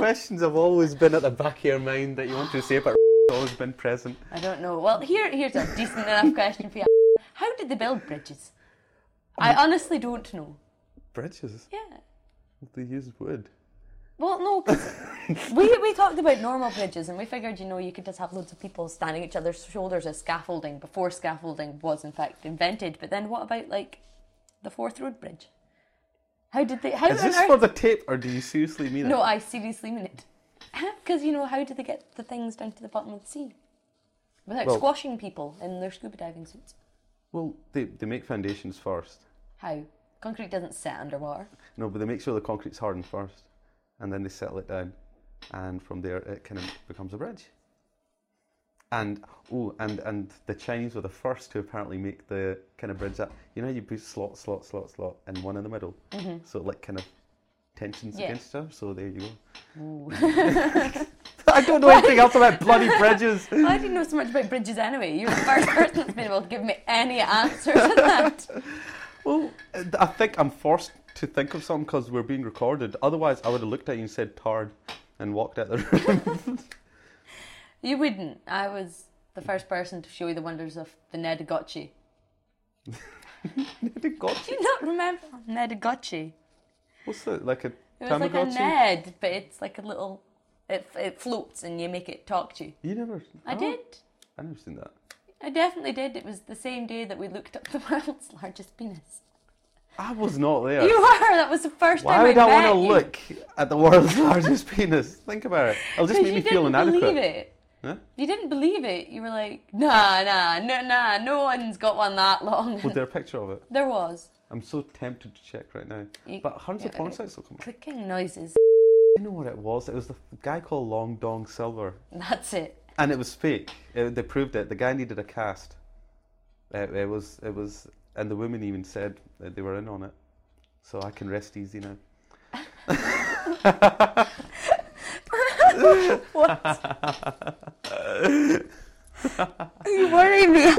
questions have always been at the back of your mind that you want to say, but always been present. I don't know. Well, here's a decent enough question for you. How did they build bridges? I honestly don't know. Bridges? Yeah. They use wood. Well, no, 'cause we talked about normal bridges, and we figured, you could just have loads of people standing at each other's shoulders as scaffolding before scaffolding was in fact invented. But then what about the Forth Road Bridge? How did they? How Is this for the tape, or do you seriously mean it? No, I seriously mean it. Because how did they get the things down to the bottom of the sea without squashing people in their scuba diving suits? Well, they make foundations first. How? Concrete doesn't set underwater. No, but they make sure the concrete's hardened first, and then they settle it down, and from there it kind of becomes a bridge. And the Chinese were the first to apparently make the kind of bridge that you put slot, and one in the middle, so it kind of tensions against each other. So there you go. I don't know anything else about bloody bridges. I didn't know so much about bridges anyway. You're the first person that's been able to give me any answer to that. Well, I think I'm forced to think of something because we're being recorded. Otherwise, I would have looked at you and said "tard" and walked out the room. You wouldn't. I was the first person to show you the wonders of the Nedagochi. Nedagochi? Do you not remember Nedagochi? What's that? Like a It was Tamagotchi? like a Ned, but it's like a little... It floats and you make it talk to you. You never... I did. I never seen that. I definitely did. It was the same day that we looked up the world's largest penis. I was not there. You were! That was the first time I met you. Why would I want to look at the world's largest penis? Think about it. It'll just make me feel inadequate. You didn't believe it. Huh? You didn't believe it. You were like, nah, no one's got one that long. Was there a picture of it? There was. I'm so tempted to check right now. But hundreds of porn sites will come up. Clicking noises. You know what it was? It was the guy called Long Dong Silver. That's it. And it was fake. They proved it. The guy needed a cast. It was, and the women even said that they were in on it. So I can rest easy now. What? You worry me.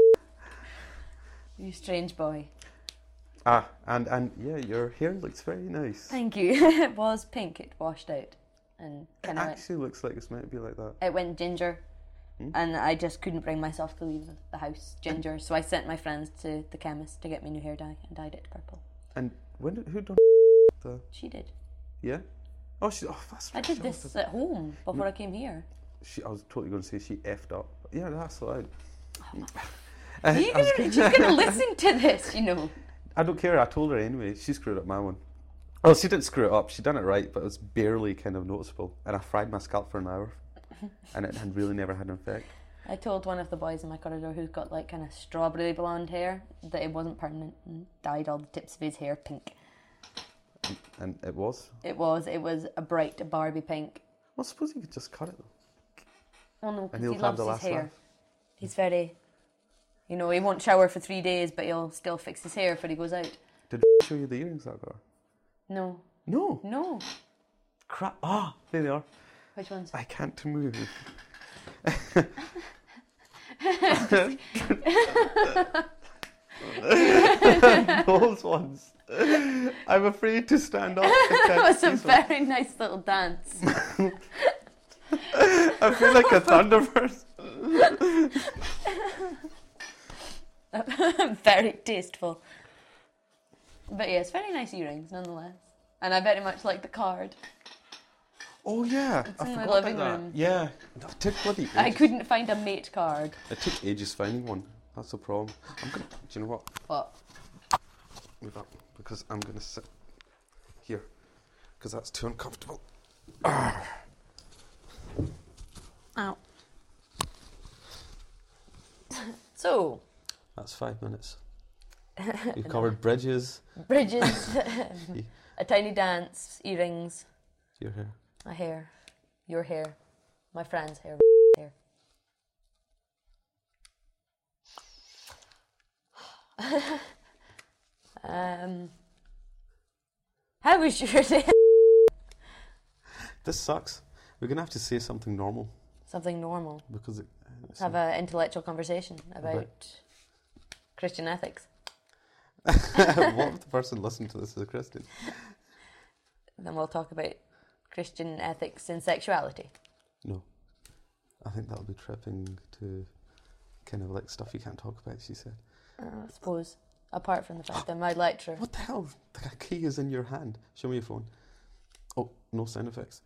You strange boy. And yeah, your hair looks very nice. Thank you. It was pink. It washed out, and It actually looks like it's meant to be like that. It went ginger, and I just couldn't bring myself to leave the house ginger. So I sent my friends to the chemist to get me new hair dye and dyed it purple. And who done the? She did. Yeah. Oh, that's. I did this at home before I came here. I was totally going to say she effed up. Yeah, that's allowed. She's going to listen to this, I don't care. I told her anyway. She screwed up my one. Oh, she didn't screw it up. She done it right, but it was barely kind of noticeable. And I fried my scalp for an hour, and it had really never had an effect. I told one of the boys in my corridor who's got like kind of strawberry blonde hair that it wasn't permanent and dyed all the tips of his hair pink. And it was? It was a bright Barbie pink. Well, suppose you could just cut it though. Oh no, because he loves his hair. He's very... he won't shower for 3 days, but he'll still fix his hair before he goes out. Did I show you the earrings I got? No. No? No. Crap. Ah, there they are. Which ones? I can't move. Those ones. I'm afraid to stand up. That was a very nice little dance. I feel like a Thunderbird. Very tasteful. But yes, very nice earrings nonetheless. And I very much like the card. Oh yeah, it's I in forgot my living about room. That. Yeah, it took bloody ages. I couldn't find a mate card. It took ages finding one. That's the problem. Do you know what? What? Move up, because I'm gonna sit here, because that's too uncomfortable. Arrgh. Ow. So. That's 5 minutes. You've covered bridges. Bridges, a tiny dance, earrings. Your hair. My hair. Your hair. My friend's hair. How was your day? This sucks. We're going to have to say something normal. Something normal. Because let's have an intellectual conversation about Christian ethics. What if the person listening to this is a Christian? Then we'll talk about Christian ethics in sexuality. No. I think that'll be tripping to kind of like stuff you can't talk about, she said. I suppose. Apart from the fact that my lecturer... What the hell? The key is in your hand. Show me your phone. Oh, no sound effects.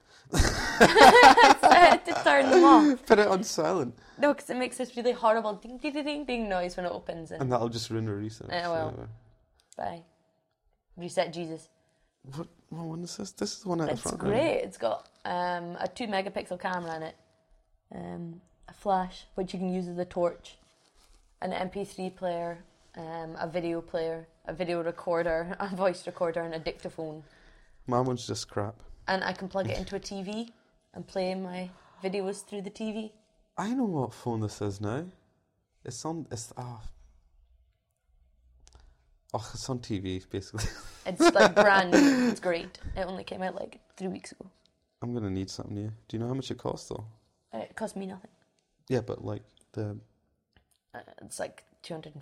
to turn them off. Put it on silent. No, because it makes this really horrible ding ding ding ding ding noise when it opens. And that'll just ruin a reset. Well. Bye. Reset Jesus. What one is this? This is the one out the front. It's great. It's got a 2 megapixel camera in it, a flash which you can use as a torch, an MP3 player, a video player, a video recorder, a voice recorder, and a dictaphone. My one's just crap. And I can plug it into a TV and play my videos through the TV. I know what phone this is now. It's on TV basically. It's like brand new. It's great. It only came out like 3 weeks ago. I'm gonna need something new. Do you know how much it costs though? It cost me nothing. Yeah, but like the. It's like £250.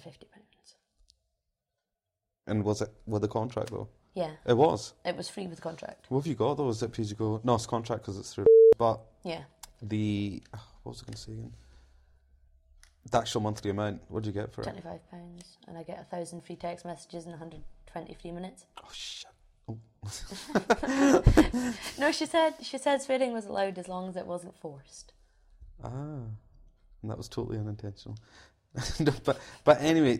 And was it with the contract though? Yeah. It was. It was free with contract. What have you got though? Is it pay as you go? No, it's contract because it's through. But yeah. What was I going to say again? The actual monthly amount. What do you get for it? £25, and I get 1,000 free text messages and 120 free minutes. Oh shit! Oh. No, she said swearing was allowed as long as it wasn't forced. Ah, and that was totally unintentional. No, but anyway,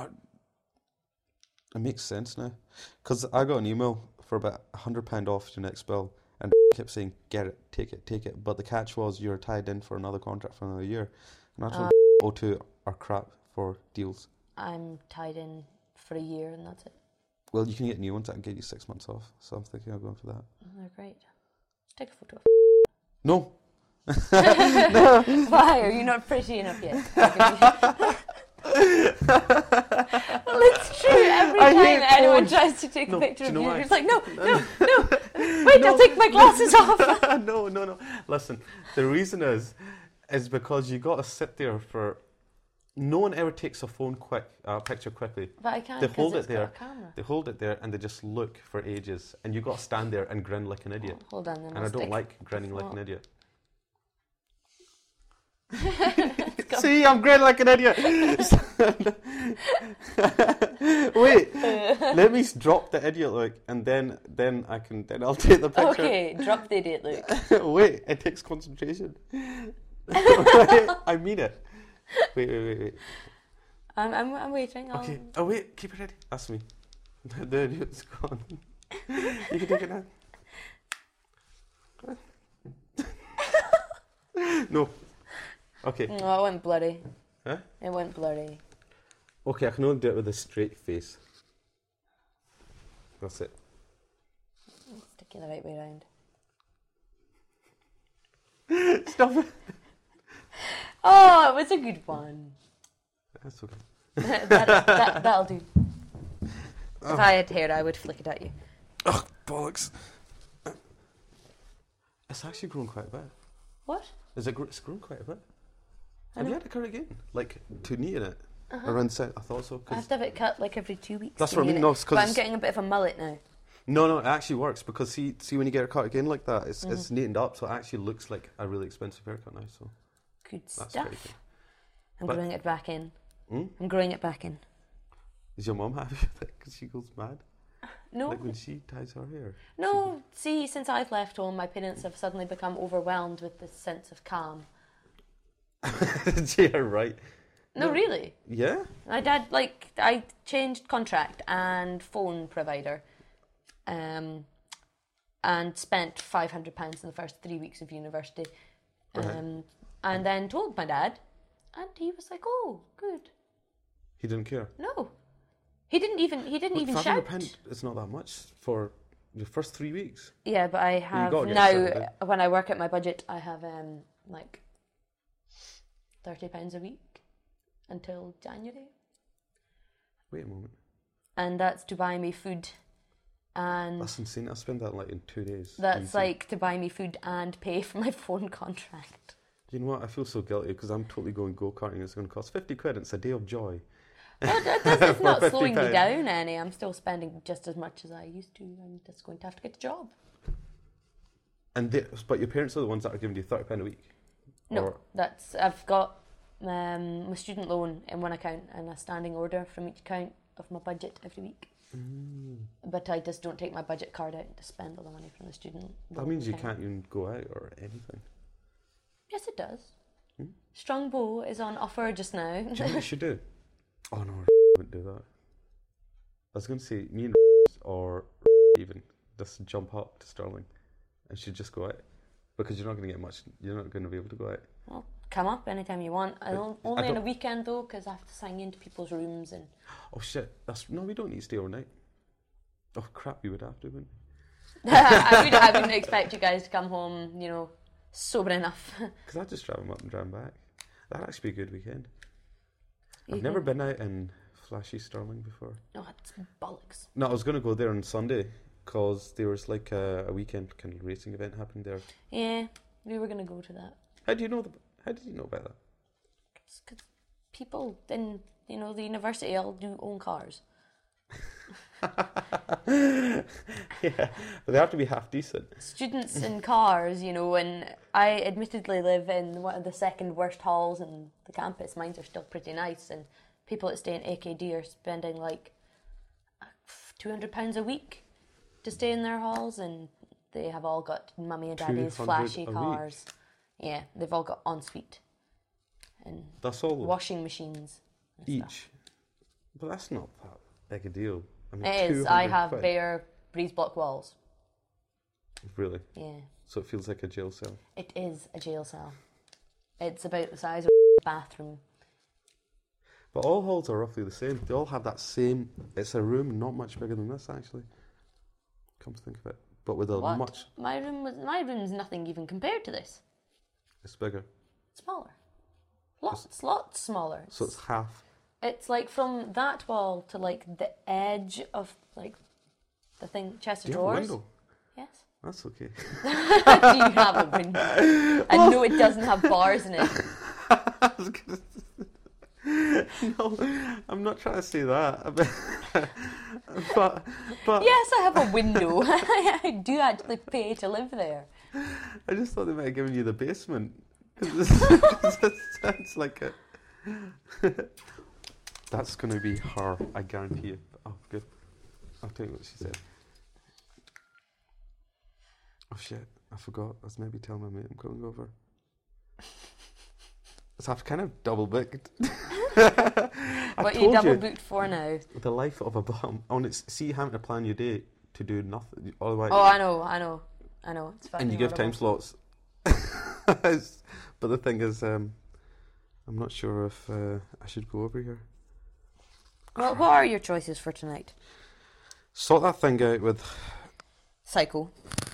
it makes sense now, because I got an email for about £100 off your next bill, and kept saying, "Get it, take it." But the catch was you're tied in for another contract for another year, and I told O2 are crap for deals. I'm tied in for a year, and that's it. Well, you can get new ones that can get you 6 months off, so I'm thinking of going for that. They're great. Just take a photo of No. No. Why? Are you not pretty enough yet? Well, it's true. Every time anyone tries to take a picture of you, it's like, no. Wait, I'll take my glasses off. No. Listen, the reason is because you got to sit there for. No one ever takes a picture quickly. But I can't. They hold it's it there. got a camera. They hold it there and they just look for ages, and you got to stand there and grin like an idiot. Oh, hold on, then. And I don't like grinning like an idiot. See, I'm grinning like an idiot. Wait, let me drop the idiot look, and then I'll take the picture. Okay, drop the idiot look. Wait, it takes concentration. I mean it. Wait. I'm waiting. Okay. Oh wait, keep it ready. That's me. The idiot's gone. You can take it now. No. Okay. No, it went blurry. Huh? It went blurry. Okay, I can only do it with a straight face. That's it. Stick it the right way around. Stop it. Oh, it was a good one. That's okay. That'll do. If I had hair, I would flick it at you. Oh, bollocks. It's actually grown quite a bit. What? It's grown quite a bit. Have you had it cut again? Like, to neaten it? Around set? I thought so. I have to have it cut like every 2 weeks. That's what I mean. No, but I'm getting a bit of a mullet now. No, it actually works, because see when you get it cut again like that, it's neatened up, so it actually looks like a really expensive haircut now. So good that's stuff. pretty good. I'm growing it back in. Hmm? I'm growing it back in. Is your mum happy with it? Because she goes mad? No. Like when she ties her hair? No, see, since I've left home, my parents have suddenly become overwhelmed with this sense of calm. Yeah, right. No, really. Yeah? My dad, I changed contract and phone provider, and spent £500 in the first 3 weeks of university, and then told my dad, and he was like, "Oh, good." He didn't care? No. He didn't even shout. £500 is not that much for your first 3 weeks. Yeah, but I have gotta get now, started. when I work at my budget, I have like £30 a week until January. Wait a moment. And that's to buy me food, and That's insane. I spend that like in 2 days. that's Easy. like to buy me food and pay for my phone contract. You know what? I feel so guilty because I'm totally going go-karting. It's going to cost 50 quid. It's a day of joy. It's not For slowing me £50. down any. I'm still spending just as much as I used to. I'm just going to have to get a job. But your parents are the ones that are giving you £30 a week? No, I've got my student loan in one account and a standing order from each account of my budget every week. But I just don't take my budget card out to spend all the money from the student loan. That means you can't even go out or anything. Yes, it does. Strongbow is on offer just now. Do you know what you should do? Oh no, wouldn't do that. I was going to say, me and or even just jump up to Stirling and should just go out. Because you're not going to get much, you're not going to be able to go out. Well, come up anytime you want. Only on a weekend though, because I have to sign into people's rooms and... Oh shit, no, we don't need to stay overnight. Oh crap, you would have to, wouldn't you? I wouldn't expect you guys to come home, sober enough. Because I just drive them up and drive them back. That'd actually be a good weekend. I've never been out in flashy Stirling before. No, it's bollocks. No, I was going to go there on Sunday because there was like a weekend kind of racing event happening there. Yeah, we were going to go to that. How did you know about that? Because people in the university all do own cars. Yeah, but they have to be half decent. Students in cars, and I admittedly live in one of the second worst halls in the campus. Mine are still pretty nice, and people that stay in AKD are spending like £200 a week to stay in their halls, and they have all got mummy and daddy's flashy cars. Yeah, they've all got ensuite and that's all washing machines and each. stuff. But that's not that big a deal. I mean, It is. I have bare breeze block walls. Really? Yeah. So it feels like a jail cell. It is a jail cell. It's about the size of a bathroom. But all halls are roughly the same. They all have that same. It's a room not much bigger than this, actually. Come to think of it, but with a much. My room's nothing even compared to this. It's bigger. Smaller. Lots smaller. So it's half. It's like from that wall to like the edge of like the thing chest of drawers. Do you have a window? Yes. That's okay. Do you have a window? And no, it doesn't have bars in it. I was gonna no, I'm not trying to say that. but yes, I have a window. I do actually pay to live there. I just thought they might have given you the basement. It sounds like it. That's going to be her, I guarantee you. Oh, good. I'll tell you what she said. Oh shit, I forgot. I was maybe telling my mate I'm going over. So I've kind of double booked. What are you double booked for now? The life of a bum. See, having to plan your day to do nothing. Otherwise, oh, I know. It's fine. And you give time slots. But the thing is, I'm not sure if I should go over here. Well, what are your choices for tonight? Sort that thing out with... Psycho.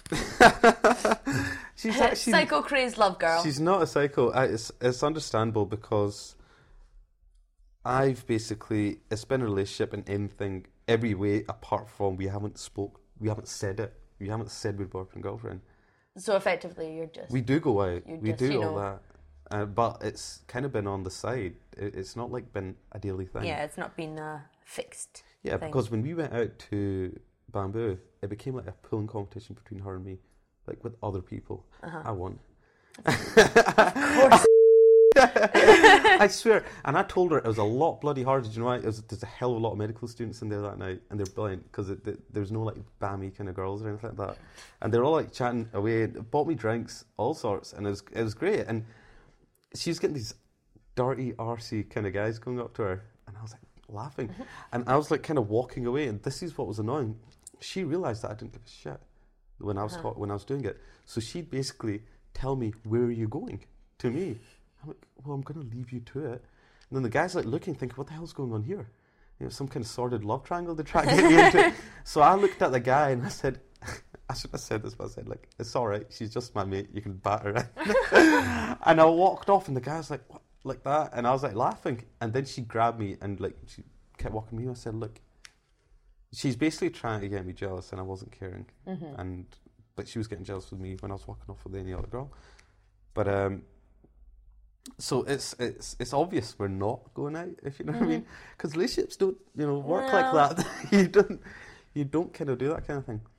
She's actually... Psycho crazed love girl. She's not a psycho. It's understandable because I've basically... It's been a relationship in anything, every way, apart from we haven't said it. We haven't said we're boyfriend and girlfriend. So effectively you're just... We do go out. We just, do all that. But it's kind of been on the side. It's not like been a daily thing. Yeah, it's not been fixed. Yeah, thing. Because when we went out to Bamboo, it became like a pulling competition between her and me, like with other people. I won. Of course. I swear. And I told her it was a lot bloody hard. Did you know why? There's a hell of a lot of medical students in there that night, and they're brilliant because there's no like bammy kind of girls or anything like that. And they're all like chatting away, bought me drinks, all sorts, and it was great. And she was getting these dirty, arsey kind of guys going up to her, and I was like laughing. And I was like kind of walking away, and this is what was annoying. She realised that I didn't give a shit when I was when I was doing it. So she'd basically tell me, "Where are you going?" to me. I'm like, "Well, I'm going to leave you to it." And then the guy's like looking, thinking, "What the hell's going on here?" Some kind of sordid love triangle they're trying to get me into. So I looked at the guy and I said, I should have said this, but I said, like, "It's all right. She's just my mate. You can bat her." And I walked off, and the guy was like, "What?" Like that, and I was like laughing. And then she grabbed me and like she kept walking me. I said, "Look, she's basically trying to get me jealous," and I wasn't caring. But she was getting jealous with me when I was walking off with any other girl. But so it's obvious we're not going out, if you know what I mean, because relationships don't work like that. You don't kind of do that kind of thing.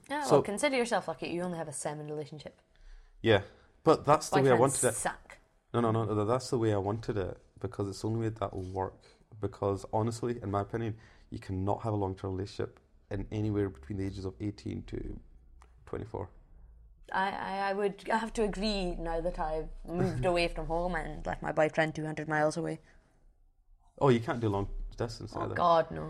Yeah, So- well, consider yourself lucky. You only have a 7 relationship. Yeah, but that's the way I Boyfriends wanted it. suck. No, that's the way I wanted it because it's the only way that will work. Because honestly, in my opinion, you cannot have a long-term relationship in anywhere between the ages of 18 to 24. I would have to agree now that I've moved away from home and left my boyfriend 200 miles away. Oh, you can't do long distance Oh either. God, no.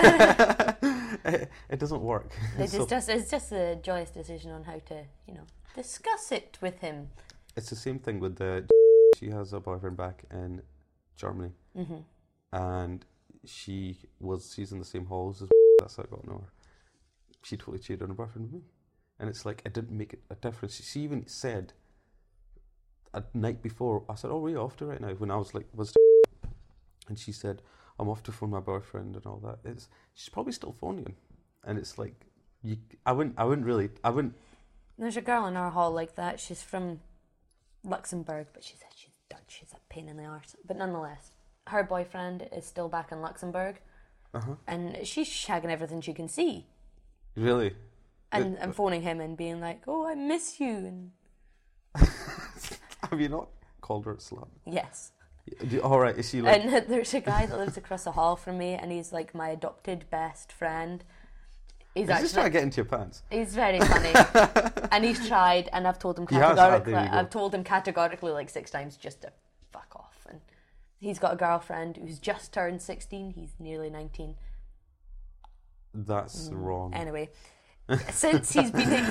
It doesn't work. It's So- just a joyous decision on how to, discuss it with him. It's the same thing with the. She has a boyfriend back in Germany, and she's in the same halls as. That's how I got to know her. She totally cheated on her boyfriend with me, and it's like it didn't make a difference. She even said a night before. I said, "Oh, where are you off to right now?" When I was like, and she said, "I'm off to phone my boyfriend and all that." She's probably still phoning, and it's like, I wouldn't. There's a girl in our hall like that. She's from Luxembourg, but she said she's Dutch. She's a pain in the arse. But nonetheless, her boyfriend is still back in Luxembourg, and she's shagging everything she can see. Really? And phoning him and being like, "Oh, I miss you." And Have you not called her a slut? yes. All right, is she like? And there's a guy that lives across the hall from me, and he's like my adopted best friend. He's Is this trying to get into your pants? He's very funny, and he's tried, and I've told him He has, categorically. there you go. I've told him categorically like 6 times just to fuck off. And he's got a girlfriend who's just turned 16. He's nearly 19. That's wrong. Anyway, since he's been at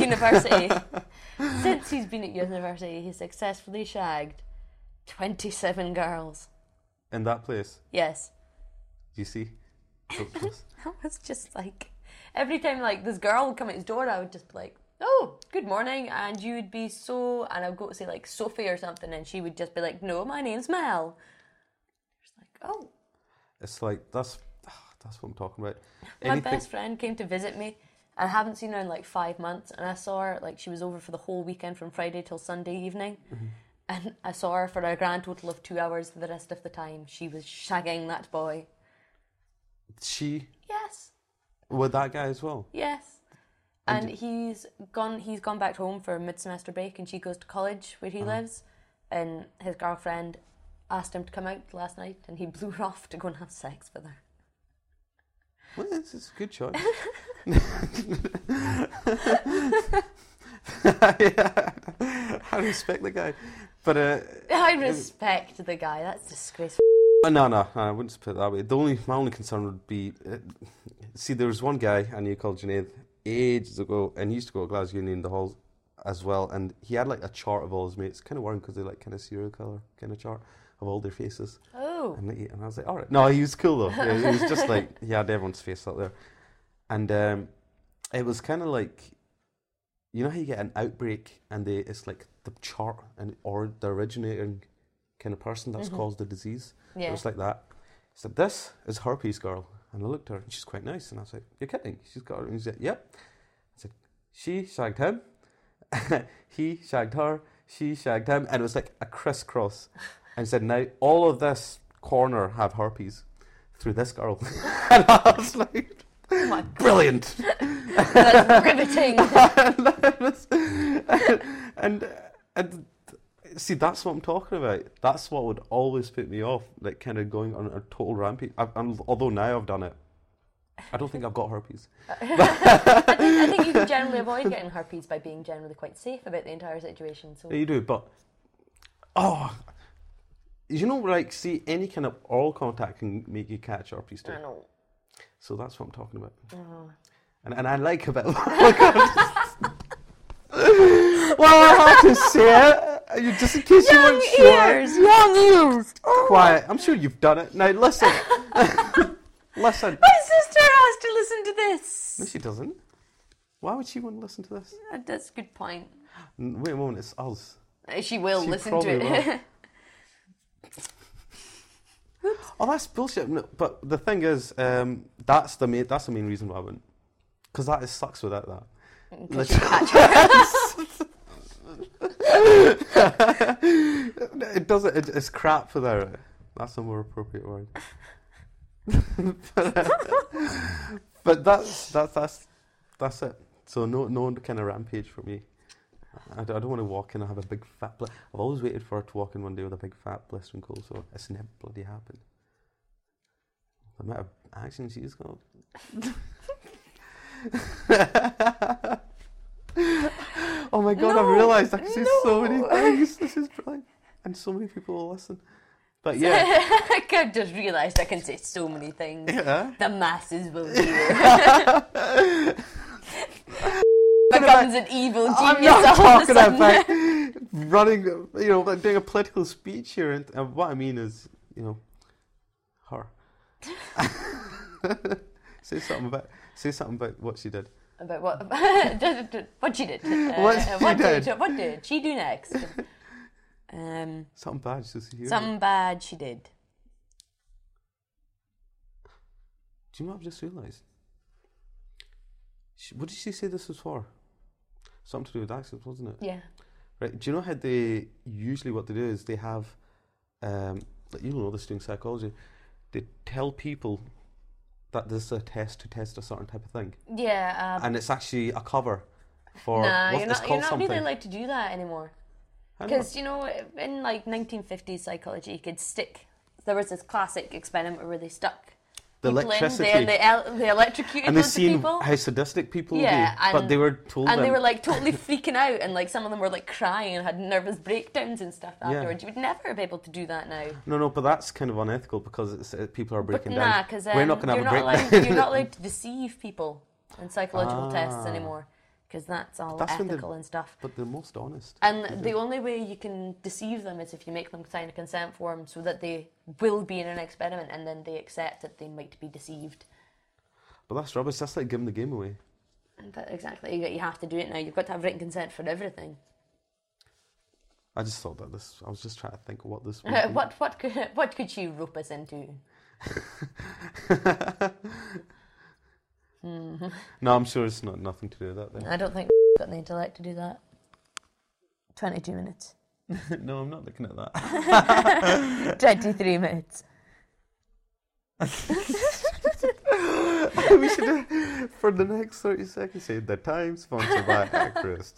university, he's successfully shagged 27 girls. In that place, Yes. you see? I was just like, every time like this girl would come at his door, I would just be like, "Oh, good morning," and you would be and I would go to say like Sophie or something, and she would just be like, "No, my name's Mel." It's like, oh. It's like that's what I'm talking about. My best friend came to visit me. I haven't seen her in like 5 months, and I saw her like she was over for the whole weekend from Friday till Sunday evening. And I saw her for a grand total of 2 hours. The rest of the time, she was shagging that boy. She Yes. with that guy as well. Yes. And he's gone back home for mid-semester break, and she goes to college where he lives, and his girlfriend asked him to come out last night, and he blew her off to go and have sex with her. Well, it's a good choice. I respect the guy, but I respect the guy. That's disgraceful. no, I wouldn't put it that way. My only concern would be, see, there was one guy I knew called Junaid ages ago, and he used to go to Glasgow Uni in the halls as well, and he had like a chart of all his mates, kind of worrying because they like kind of serial killer kind of chart of all their faces. Oh. And I was like, all right. No, he was cool though. Yeah, he was just like, he had everyone's face up there. And it was kind of like, you know how you get an outbreak and it's like the chart or the originating kind of person that's caused the disease. Yeah. It was like that. He said, "This is herpes girl." And I looked at her and she's quite nice. And I was like, "You're kidding? She's got her." And he said, "Yep." I said, "She shagged him. He shagged her. She shagged him." And it was like a crisscross. And he said, "Now all of this corner have herpes through this girl." And I was like, Oh my God. brilliant. That's riveting. and see, that's what I'm talking about. That's what would always put me off, like kind of going on a total rampage. Although now I've done it, I don't think I've got herpes. I think you can generally avoid getting herpes by being generally quite safe about the entire situation. So Yeah, you do, but you know, like, see, any kind of oral contact can make you catch herpes too. I know. So that's what I'm talking about. Oh. And I like about well, I have to say it, just in case you weren't sure. Young ears. Quiet. I'm sure you've done it. Now listen. Listen. My sister has to listen to this. No, she doesn't. Why would she want to listen to this? That's a good point. Wait a moment, it's us. She will She listen to probably it. Oh, that's bullshit. No, but the thing is, that's the main reason why I wouldn't. Because that sucks without that. It doesn't. It's crap without it. That's a more appropriate word. But that's it. So no kind of rampage for me. I don't want to walk in and have a big fat I've always waited for her to walk in one day with a big fat blistering cold sore. It's never bloody happened. The amount of action she's got. Oh my god, I've realised I can say so many things. This is brilliant. And so many people will listen. But yeah. I've just realised I can say so many things. Yeah. The masses will hear. Becomes an evil genius. I'm not all of a talking sudden. about running, like doing a political speech here. And what I mean is, her. Say something about what she did. About what? What she did. What did she do next? Something bad. Something bad she did. Do you know what I've just realised? What did she say this was for? Something to do with accents, wasn't it? Yeah. Right. Do you know how they usually what they do is they have, this doing psychology, they tell people that this is a test to test a certain type of thing. Yeah. And it's actually a cover for. Nah, you're not something. really allowed to do that anymore. Because in 1950s psychology, you could stick. There was this classic experiment where they stuck the people electricity, in, they electrocuted and they loads of seen people. how sadistic people would be, Yeah, but they were told, and they were like totally freaking out, and like some of them were like crying and had nervous breakdowns and stuff afterwards. You would never be able to do that now. No, but that's kind of unethical because people are breaking down. Nah, because we're not going to have a breakdown. You're not allowed to deceive people in psychological tests anymore. Because that's all ethical and stuff. But they're most honest. And the only way you can deceive them is if you make them sign a consent form so that they will be in an experiment and then they accept that they might be deceived. But that's rubbish. That's like giving the game away. Exactly. You have to do it now. You've got to have written consent for everything. I just thought that I was just trying to think of what this would what could she rope us into? No, I'm sure it's nothing to do with that then. I don't think got the intellect to do that. 22 minutes. No, I'm not looking at that. 23 minutes. We should, for the next 30 seconds, say the time sponsored by Actress.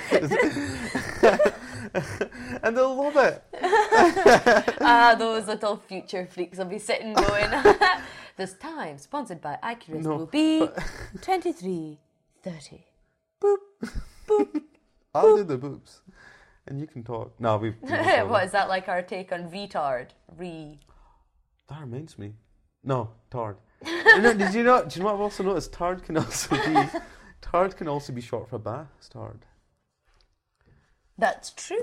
And they'll love it. Those little future freaks will be sitting going, this time sponsored by Accurist will be 23:30. Boop. Boop. I'll do the boops. And you can talk. No, we've what, is that like our take on retard? That reminds me. No, tard. Do you know what I've also noticed? Tard can also be short for bastard. That's true.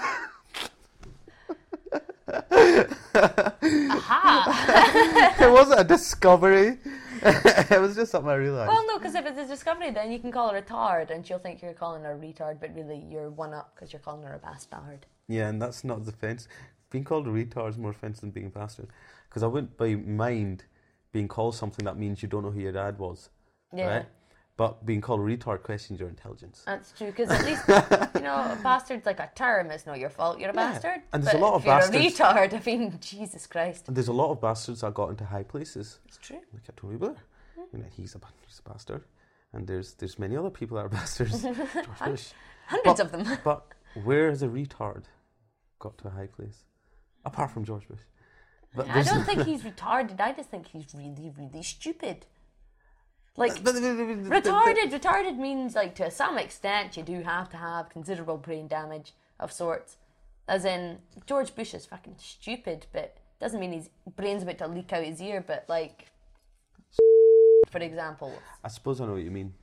Aha! It wasn't a discovery. It was just something I realised. Well, no, because if it's a discovery, then you can call her a tard, and she'll think you're calling her a retard, but really you're one up because you're calling her a bastard. Yeah, and that's not the offence. Being called a retard is more offence than being a bastard. Because I wouldn't mind being called something that means you don't know who your dad was. Yeah. Right? But being called a retard questions your intelligence. That's true, because at least, a bastard's like a term. It's not your fault you're a bastard. And there's but a lot of if you're bastards. a retard, I mean, Jesus Christ. And there's a lot of bastards that got into high places. It's true. Like Tony Blair. He's a bastard. And there's many other people that are bastards. George Bush. Hundreds of them. But where has a retard got to a high place? Apart from George Bush. But I don't think he's retarded. I just think he's really, really stupid. Like, retarded means, like, to some extent, you do have to have considerable brain damage of sorts. As in, George Bush is fucking stupid, but doesn't mean his brain's about to leak out his ear, but, like, for example. I suppose I know what you mean.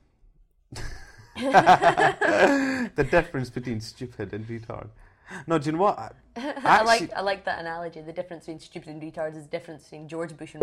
The difference between stupid and retard. No, do you know what? I like that analogy. The difference between stupid and retard is the difference between George Bush and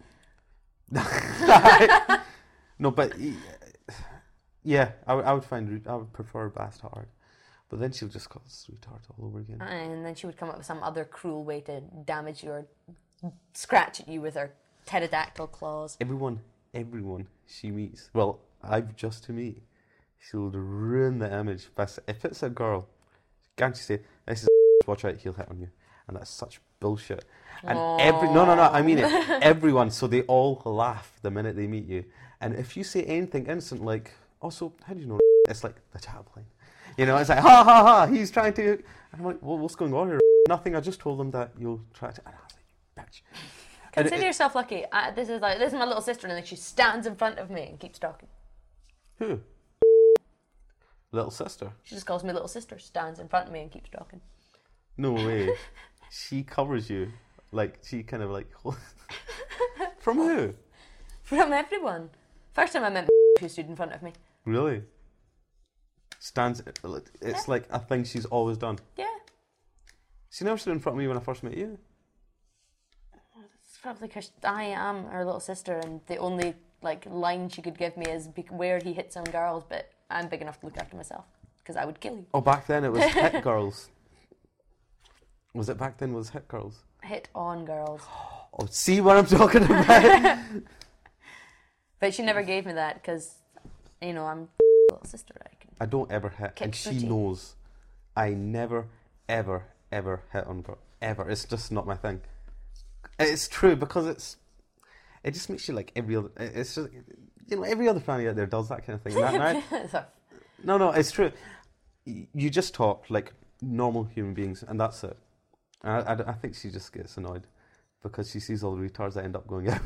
No, but yeah, I would prefer bastard, but then she'll just call us retard all over again. And then she would come up with some other cruel way to damage you or scratch at you with her pterodactyl claws. Everyone she meets, well, just to me, she'll ruin the image. If it's a girl, can't you say, this is watch out, he'll hit on you, and that's such bullshit. And I mean it. Everyone, so they all laugh the minute they meet you. And if you say anything innocent like, Also, how do you know? It's like the chat line. You know, it's like, ha ha ha, he's trying to. And I'm like, well, what's going on here? Nothing, I just told them that you'll try to. And I was like, bitch. Consider yourself lucky. This is my little sister, and then she stands in front of me and keeps talking. Who? Little sister? She just calls me little sister, stands in front of me and keeps talking. No way. She covers you. Like, she kind of like. From who? From everyone. First time I met who stood in front of me. Really? Stands. It's like a thing she's always done. Yeah. She never stood in front of me when I first met you. It's probably because I am her little sister, and the only line she could give me is where he hits on girls, but I'm big enough to look after myself because I would kill you. Oh, back then it was hit girls. Was it back then? Was hit girls? Hit on girls. Oh, see what I'm talking about? But she never gave me that because, I'm a little sister. I don't ever hit, and she knows. I never, ever, ever hit on girls. Ever. It's just not my thing. It's true because it just makes you like every other. It's just every other family out there does that kind of thing. No, it's true. You just talk like normal human beings, and that's it. I think she just gets annoyed because she sees all the retards I end up going out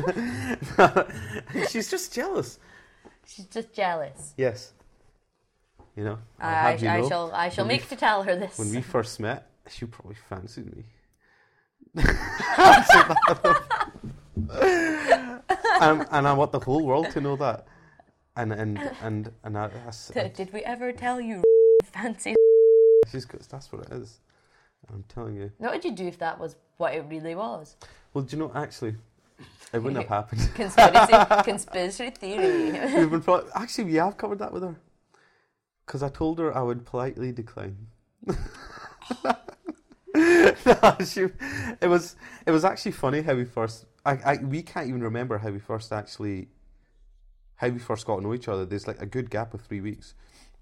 with. She's just jealous. She's just jealous. Yes. I shall make to tell her this. When we first met, she probably fancied me. And I want the whole world to know that. Did we ever tell you fancy? That's what it is. I'm telling you. What would you do if that was what it really was? Well, do you know, actually, it wouldn't have happened. Conspiracy theory. We have covered that with her. Because I told her I would politely decline. It was actually funny how we first. We can't even remember how we first got to know each other. There's like a good gap of 3 weeks.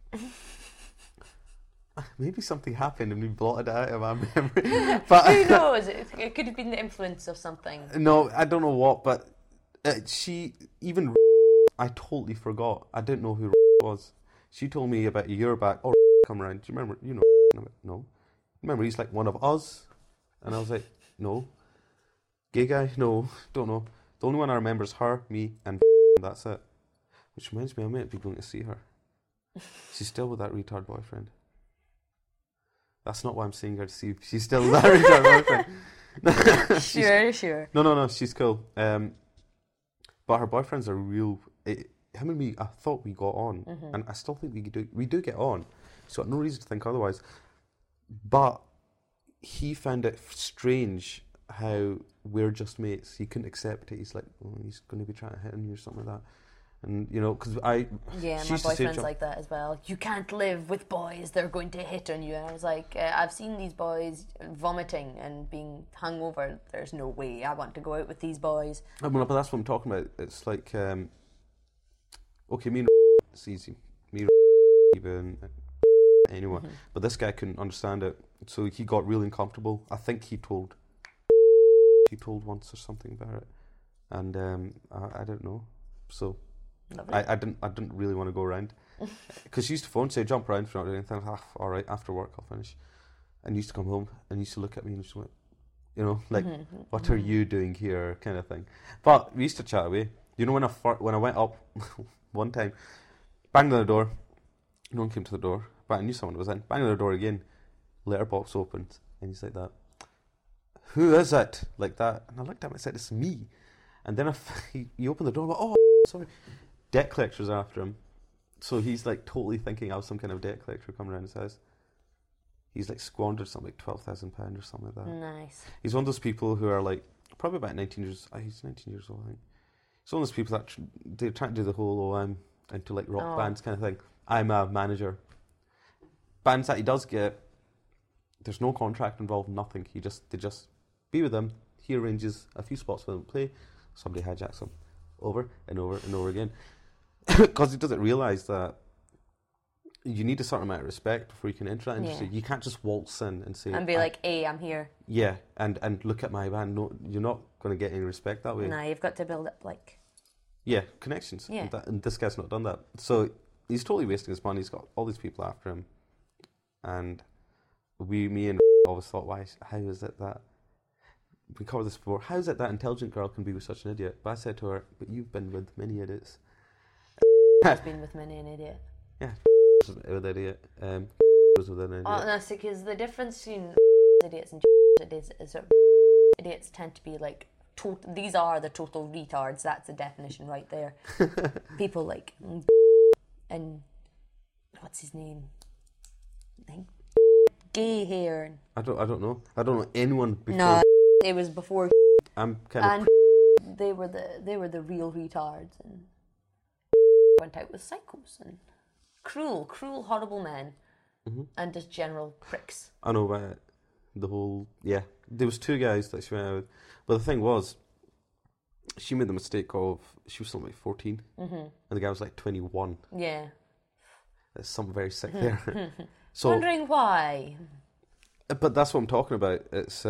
Maybe something happened and we blotted it out of my memory. But who knows? It could have been the influence of something. No, I don't know what. But I totally forgot. I didn't know who was. She told me about a year back. Oh, come around. Do you remember? No. Remember, he's like one of us. And I was like, no. Gay guy? No, don't know. The only one I remember is her, me, and that's it. Which reminds me, I might be going to see her. She's still with that retard boyfriend. That's not why I'm seeing her, to see if she's still with that retard boyfriend. Sure. No, she's cool. But her boyfriends are real. Him and me, I thought we got on. Mm-hmm. And I still think we do get on. So I have no reason to think otherwise. But he found it strange how we're just mates. He couldn't accept it. He's like, he's going to be trying to hit on you or something like that. And, because my boyfriend's like that as well. You can't live with boys, they're going to hit on you. And I was like, I've seen these boys vomiting and being hungover. There's no way I want to go out with these boys. But that's what I'm talking about. It's like, okay, me and it's easy. Me and even anyone. Mm-hmm. But this guy couldn't understand it. So he got really uncomfortable. I think he told once or something about it. And I don't know. So I didn't really want to go around. Because she used to phone and say, jump around if you're not doing anything. All right, after work I'll finish. And used to come home and used to look at me and just went, what are you doing here, kind of thing. But we used to chat away. When I went up one time, banged on the door. No one came to the door, but I knew someone was in. Banged on the door again. Letterbox opened, and he's like that. Who is it? Like that. And I looked at him and said, it's me. And then he opened the door. I'm like, oh, sorry. Debt collector's after him. So he's like totally thinking I was some kind of debt collector coming around his house. He's like squandered something like £12,000 or something like that. Nice. He's one of those people who are like probably about 19 years. He's 19 years old, I think. He's one of those people that they're trying to do the whole I'm into like rock bands kind of thing. I'm a manager. Bands that he does get, there's no contract involved, nothing. They just be with him. He arranges a few spots for them to play. Somebody hijacks them over and over and over again. Because he doesn't realise that you need a certain amount of respect before you can enter that industry. Yeah. You can't just waltz in and say... And be like, hey, I'm here. Yeah, and look at my band. No, you're not going to get any respect that way. No, you've got to build up, like... Yeah, connections. Yeah. And this guy's not done that. So he's totally wasting his money. He's got all these people after him, and me and always thought, how is it that we covered this before? How is it that intelligent girl can be with such an idiot? But I said to her, but you've been with many idiots. I've been with many an idiot. Yeah, with an idiot. Was with an idiot. Oh, no, because the difference between idiots and idiots is that idiots tend to be like these are the total retards. That's the definition right there. People like and what's his name? Like gay hair. I don't know. I don't know anyone before. No, it was before. I'm kind of. And they were the real retards and went out with psychos and cruel, horrible men and just general pricks. I know about the whole. Yeah, there was 2 guys that she went out with, but the thing was, she made the mistake of she was something like 14, and the guy was like 21. Yeah, There's something very sick there. So, wondering why. but that's what I'm talking about. It's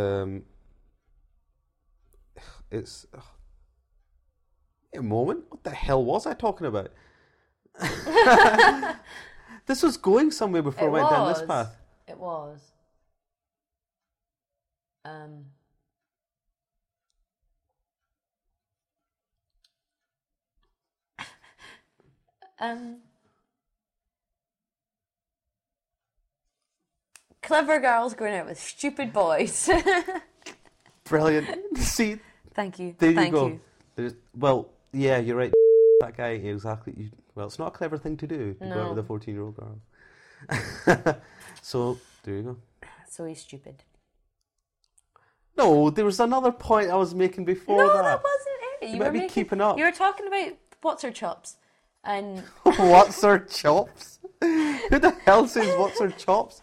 a moment. What the hell was I talking about? This was going somewhere before I went down this path. It was. Clever girls going out with stupid boys. Brilliant. See, Thank you. there Thank you go. Well, yeah, you're right. That guy, exactly. Well, it's not a clever thing to do to go out with a 14-year-old girl. So, there you go. So he's stupid. No, there was another point I was making before that. No, that wasn't it. You better be keeping up. You were talking about what's her chops, and What's her chops? Who the hell says what's her chops?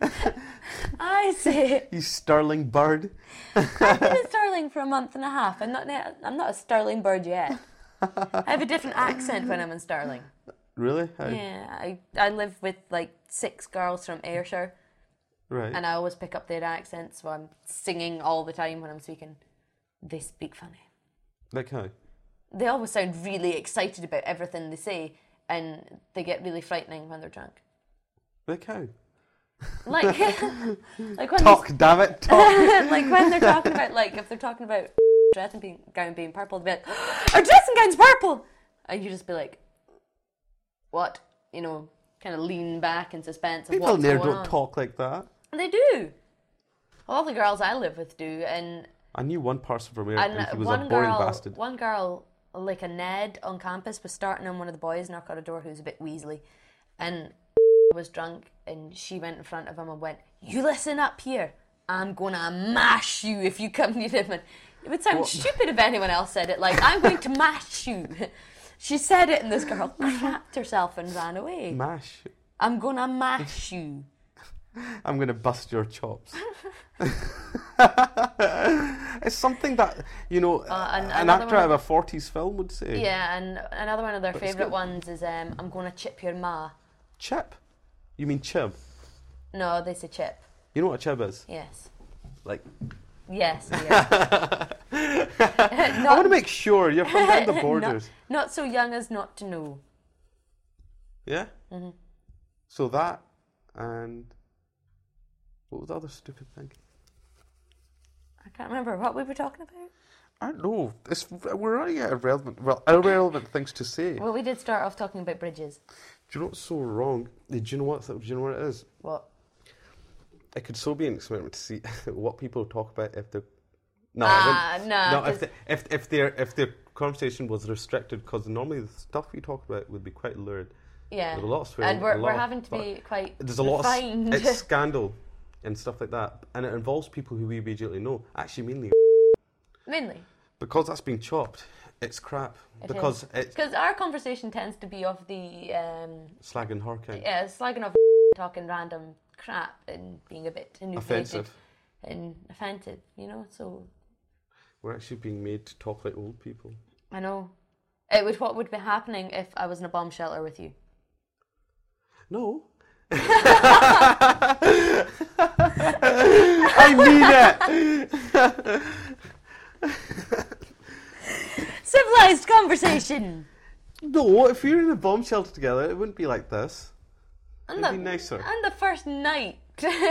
I say You sterling bird. I've been a sterling for a month and a half. I'm not a sterling bird yet. I have a different accent when I'm in Stirling. Really? How? Yeah, I live with like 6 girls from Ayrshire, Right. and I always pick up their accents, so I'm singing all the time when I'm speaking. They speak funny. Like how? They always sound really excited about everything they say, and they get really frightening when they're drunk. Like how? Like, like when Talk, damn it, talk. like when they're talking about, like if they're talking about dressing gown being purple, they'll be like, "Our dressing gown's purple," and you just be like, "What?" You know, kind of lean back in suspense of People what's there going don't on. talk like that. They do. All the girls I live with do, and I knew one person from here, and he was a one boring girl, bastard. one girl, like a Ned on campus, was starting on one of the boys, knock on a door, who's a bit weaselly, and was drunk, and she went in front of him and went, "You listen up here, I'm gonna mash you if you come near him." And it would sound stupid if anyone else said it, like, "I'm going to mash you." She said it, and this girl crapped herself and ran away. Mash. "I'm gonna mash you." I'm going to bust your chops. It's something that, you know, an actor out of a 40s film would say. Yeah, and another one of their favourite ones is, "I'm gonna chip your ma." Chip? You mean chib? No, they say chip. You know what a chib is? Yes. Like... Yes, yeah. I want to make sure you're from down the borders. Not so young as not to know. Yeah? Mm-hmm. So that, and... What was the other stupid thing? I can't remember what we were talking about. I don't know. We're running out of irrelevant things to say. Well, we did start off talking about bridges. Do you know what's so wrong? Do you know what it is? What? It could so be an experiment to see what people talk about if they're... No, if their conversation was restricted, because normally the stuff we talk about would be quite lurid. Yeah. There's a lot of swearing, and we're having to be quite There's a lot refined. of... It's scandal and stuff like that. And it involves people who we immediately know. Actually, mainly. Mainly. Because that's been chopped. It's crap. Because our conversation tends to be of the... slagging her kind. Yeah, slagging off talking random crap and being a bit offensive. And offensive, you know, so... We're actually being made to talk like old people. I know. What would be happening if I was in a bomb shelter with you? No. I mean it! Civilized conversation! No, No, if we were in a bomb shelter together, it wouldn't be like this. And It'd be nicer. And the first night.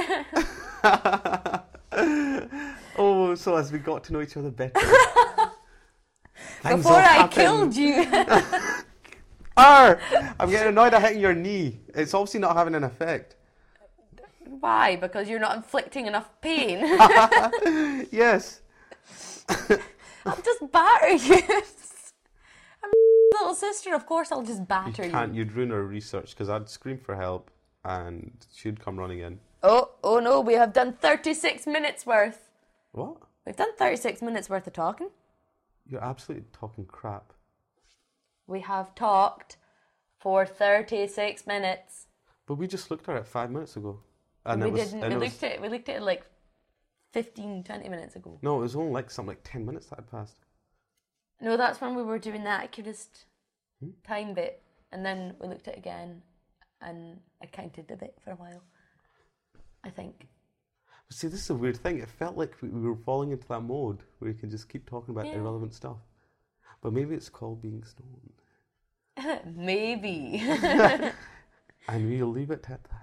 Oh, so as we got to know each other better. Before I killed you. Arr! I'm getting annoyed at hitting your knee. It's obviously not having an effect. Why? Because you're not inflicting enough pain. Yes. I'll just batter you. I'm little sister, of course I'll just batter you. You can't, you'd ruin our research because I'd scream for help and she'd come running in. Oh no, we have done 36 minutes worth. What? We've done 36 minutes worth of talking. You're absolutely talking crap. We have talked for 36 minutes. But we just looked at it 5 minutes ago. And We it was, didn't. and We it was, looked at it like 15, 20 minutes ago. No, it was only like something like 10 minutes that had passed. No, that's when we were doing the accurate time bit. And then we looked at it again and I counted a bit for a while. I think. But see, this is a weird thing. It felt like we were falling into that mode where you can just keep talking about irrelevant stuff. But maybe it's called being stoned. Maybe. And we'll leave it at that.